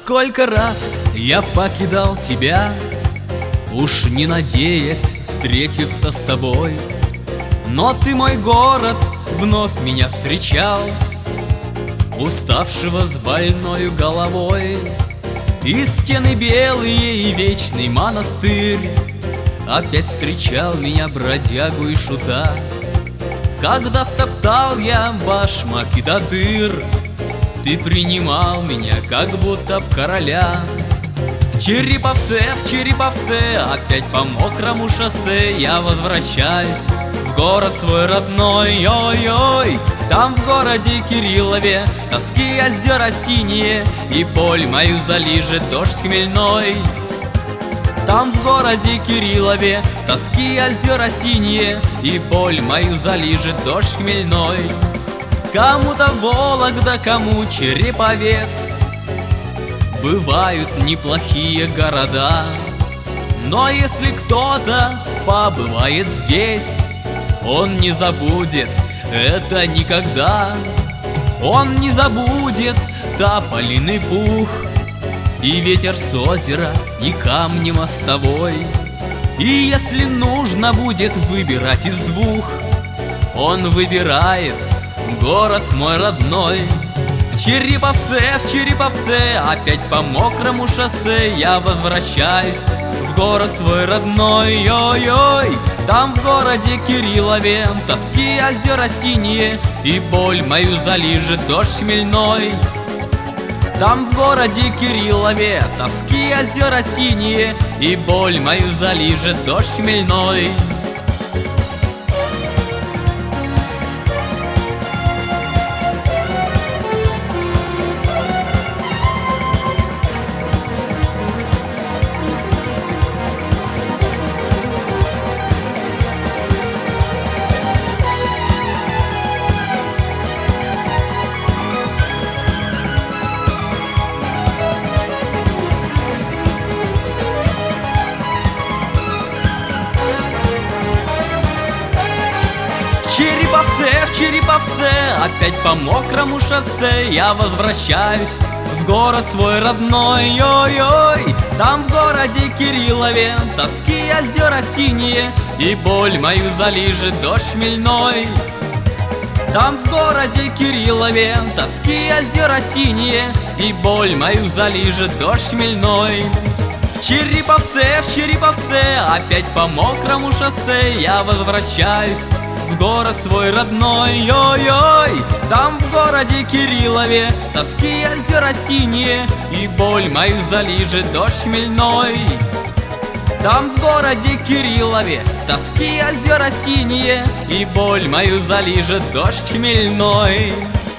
Сколько раз я покидал тебя, уж не надеясь встретиться с тобой. Но ты, мой город, вновь меня встречал, уставшего с больною головой. И стены белые, и вечный монастырь опять встречал меня, бродягу и шута. Когда стоптал я башмаки до дыр, ты принимал меня, как будто б короля. В Череповце, опять по мокрому шоссе я возвращаюсь в город свой родной. Ой-ой, там в городе Кириллове тоски озера синие, и боль мою залижет дождь хмельной. Там в городе Кириллове тоски озера синие, и боль мою залижет дождь хмельной. Кому-то Вологда, кому Череповец, бывают неплохие города. Но если кто-то побывает здесь, он не забудет это никогда. Он не забудет тополиный пух, и ветер с озера, и камни мостовой. И если нужно будет выбирать из двух, он выбирает город мой родной. В Череповце, опять по мокрому шоссе я возвращаюсь в город свой родной. Ой-ой, там в городе Кириллове тоски озера синие, и боль мою залижет дождь хмельной. Там в городе Кириллове тоски озера синие, и боль мою залижет дождь хмельной. В Череповце, опять по мокрому шоссе я возвращаюсь в город свой родной. Ой-ой, там в городе Кириллове тоски озера синие, и боль мою залижет дождь хмельной. Там в городе Кириллове тоски озера синие, и боль мою залижет дождь хмельной. В Череповце, опять по мокрому шоссе я возвращаюсь в город свой родной. Ой-ой, там в городе Кириллове тоски озера синие, и боль мою залижет дождь хмельной. Там в городе Кириллове тоски озера синие, и боль мою залижет дождь хмельной.